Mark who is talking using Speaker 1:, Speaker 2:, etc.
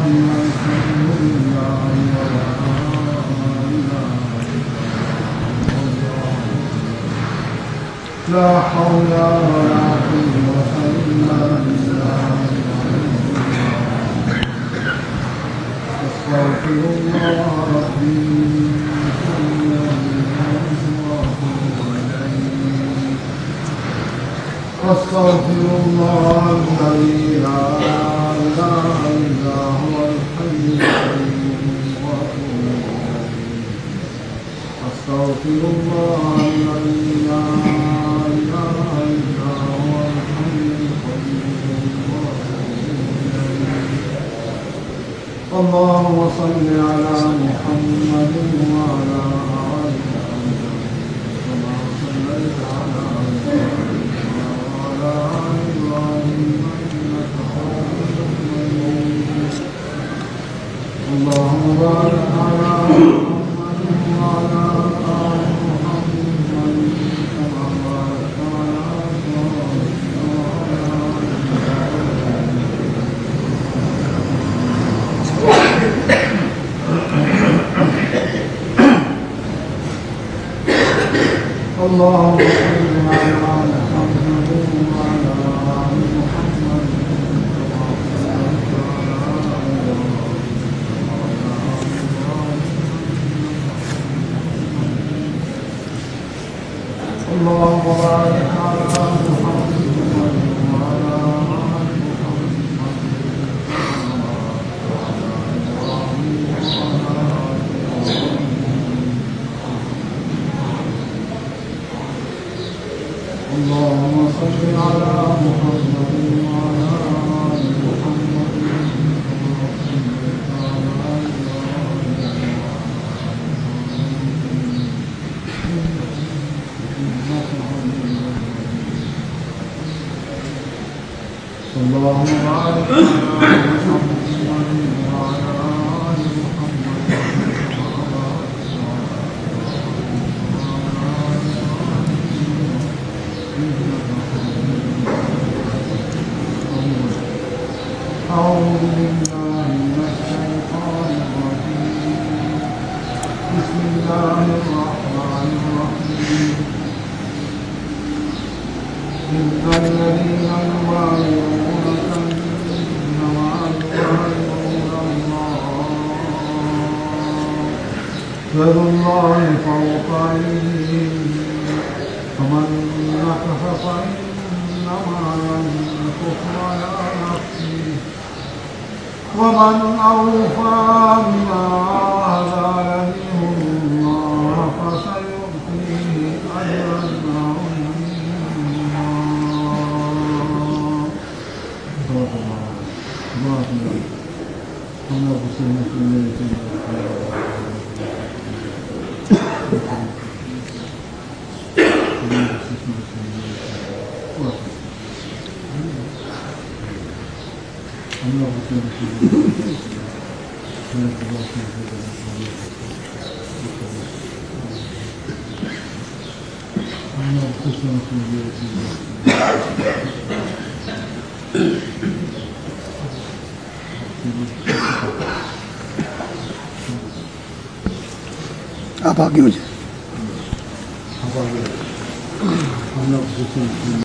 Speaker 1: لا حول ولا قوة إلا بالله. أستغفر الله ربي أستغفر الله الذي لا إله إلا هو الحي القيوم أستغفر الله الذي لا إله إلا هو الحي القيوم. اللهم صل على محمد وعلى آل محمد كما صليت على إبراهيم وعلى آل إبراهيم إنك حميد مجيد. اللهم بارك على محمد وعلى آل محمد كما باركت على إبراهيم وعلى آل اللهم صل على محمد وعلى آل محمد كما صليت على اللهم بارك على محمد وعلى آل محمد اللهم صل على محمد وعلى آل محمد كما صليت على اللهم بارك على محمد وعلى آل محمد أعوذ بالله من الشيطان الرجيم. بسم الله الرحمن الرحيم. إن الذين يبايعونك إنما يبايعون الله يد الله فوق أيديهم فمن نكث فإنما ينكث على نفسه ومن أوفى بما عاهد منه الله فسيؤتيه أجرا आप आगे हो जाए।